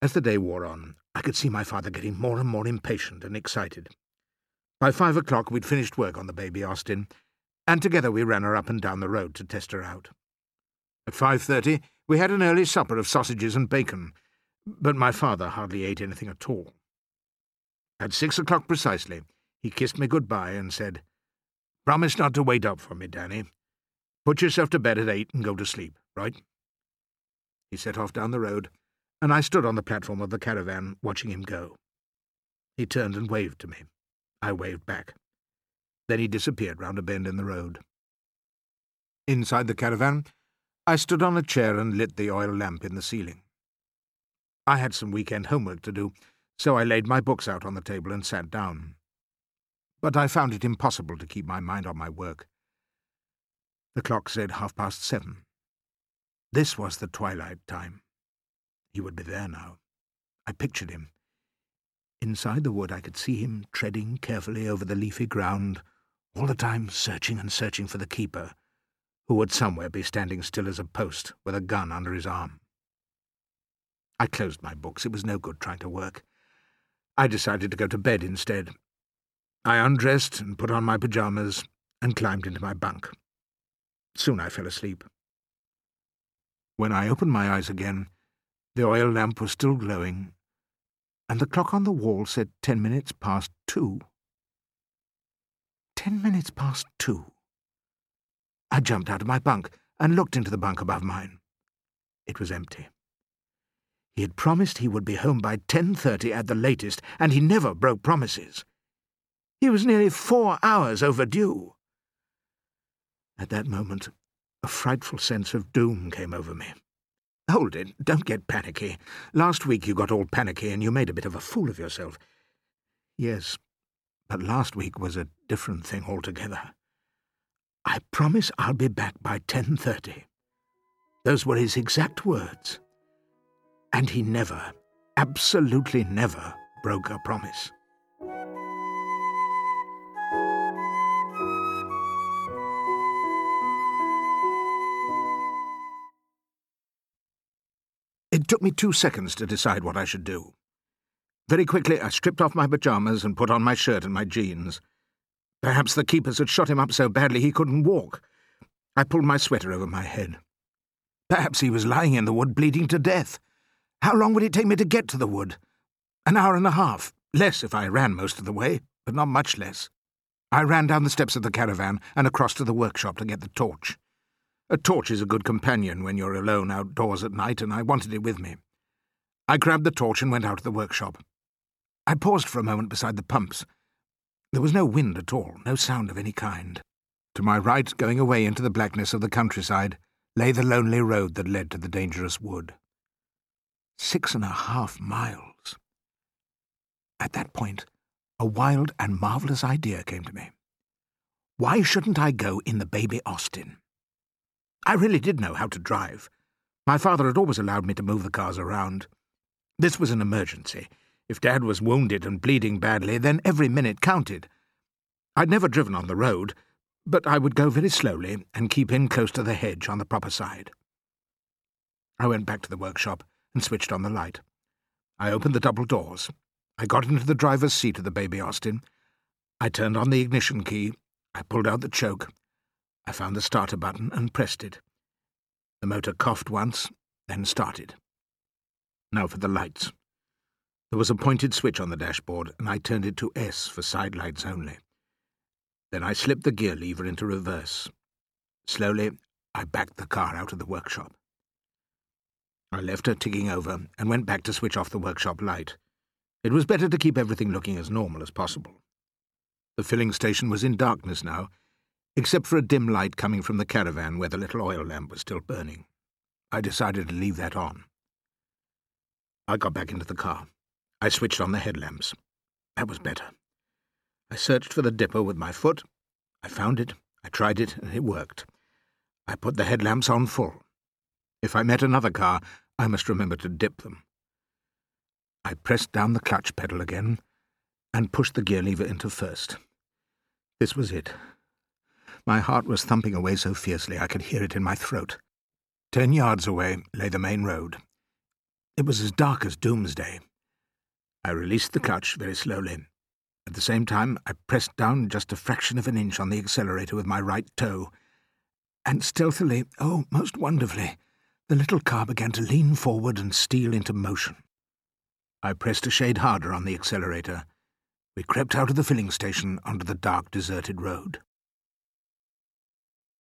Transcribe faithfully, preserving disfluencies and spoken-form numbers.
As the day wore on, I could see my father getting more and more impatient and excited. By five o'clock we'd finished work on the baby Austin, and together we ran her up and down the road to test her out. At five thirty we had an early supper of sausages and bacon, but my father hardly ate anything at all. At six o'clock precisely, he kissed me good-bye and said, "Promise not to wait up for me, Danny. Put yourself to bed at eight and go to sleep, right?" He set off down the road, and I stood on the platform of the caravan watching him go. He turned and waved to me. I waved back. Then he disappeared round a bend in the road. Inside the caravan, I stood on a chair and lit the oil lamp in the ceiling. I had some weekend homework to do, so I laid my books out on the table and sat down. But I found it impossible to keep my mind on my work. The clock said half past seven. This was the twilight time. He would be there now. I pictured him. Inside the wood I could see him treading carefully over the leafy ground, all the time searching and searching for the keeper, who would somewhere be standing still as a post with a gun under his arm. I closed my books. It was no good trying to work. I decided to go to bed instead. I undressed and put on my pyjamas and climbed into my bunk. Soon I fell asleep. When I opened my eyes again, the oil lamp was still glowing, and the clock on the wall said ten minutes past two. Ten minutes past two. I jumped out of my bunk and looked into the bunk above mine. It was empty. He had promised he would be home by ten thirty at the latest, and he never broke promises. He was nearly four hours overdue. At that moment, a frightful sense of doom came over me. Hold it, don't get panicky. Last week you got all panicky and you made a bit of a fool of yourself. Yes, but last week was a different thing altogether. I promise I'll be back by ten thirty. Those were his exact words. And he never, absolutely never, broke a promise. It took me two seconds to decide what I should do. Very quickly I stripped off my pyjamas and put on my shirt and my jeans. Perhaps the keepers had shot him up so badly he couldn't walk. I pulled my sweater over my head. Perhaps he was lying in the wood bleeding to death. How long would it take me to get to the wood? An hour and a half. Less if I ran most of the way, but not much less. I ran down the steps of the caravan and across to the workshop to get the torch. A torch is a good companion when you're alone outdoors at night, and I wanted it with me. I grabbed the torch and went out to the workshop. I paused for a moment beside the pumps. There was no wind at all, no sound of any kind. To my right, going away into the blackness of the countryside, lay the lonely road that led to the dangerous wood. Six and a half miles. At that point, a wild and marvellous idea came to me. Why shouldn't I go in the baby Austin? I really did know how to drive. My father had always allowed me to move the cars around. This was an emergency. If Dad was wounded and bleeding badly, then every minute counted. I'd never driven on the road, but I would go very slowly and keep in close to the hedge on the proper side. I went back to the workshop and switched on the light. I opened the double doors. I got into the driver's seat of the baby Austin. I turned on the ignition key. I pulled out the choke. I found the starter button and pressed it. The motor coughed once, then started. Now for the lights. There was a pointed switch on the dashboard, and I turned it to S for side lights only. Then I slipped the gear lever into reverse. Slowly, I backed the car out of the workshop. I left her ticking over and went back to switch off the workshop light. It was better to keep everything looking as normal as possible. The filling station was in darkness now, except for a dim light coming from the caravan where the little oil lamp was still burning. I decided to leave that on. I got back into the car. I switched on the headlamps. That was better. I searched for the dipper with my foot. I found it, I tried it, and it worked. I put the headlamps on full. If I met another car, I must remember to dip them. I pressed down the clutch pedal again and pushed the gear lever into first. This was it. My heart was thumping away so fiercely I could hear it in my throat. Ten yards away lay the main road. It was as dark as doomsday. I released the clutch very slowly. At the same time, I pressed down just a fraction of an inch on the accelerator with my right toe, and stealthily, oh, most wonderfully, the little car began to lean forward and steal into motion. I pressed a shade harder on the accelerator. We crept out of the filling station onto the dark, deserted road.